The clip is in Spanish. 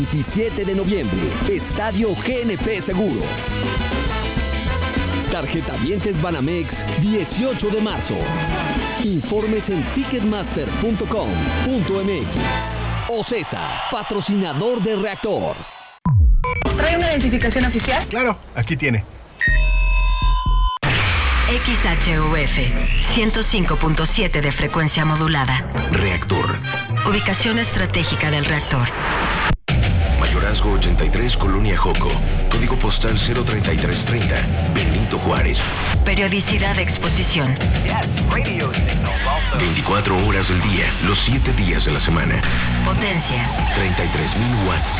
27 de noviembre, Estadio GNP Seguros. Tarjetavientes Banamex, 18 de marzo. Informes en ticketmaster.com.mx. OCESA, patrocinador de Reactor. ¿Trae una identificación oficial? Claro, aquí tiene. XHUF 105.7 de frecuencia modulada. Reactor. Ubicación estratégica del reactor. Mayorazgo 83, Colonia Joco. Código postal 03330, Benito Juárez. Periodicidad de exposición. 24 horas del día, los 7 días de la semana. Potencia. 33,000 watts.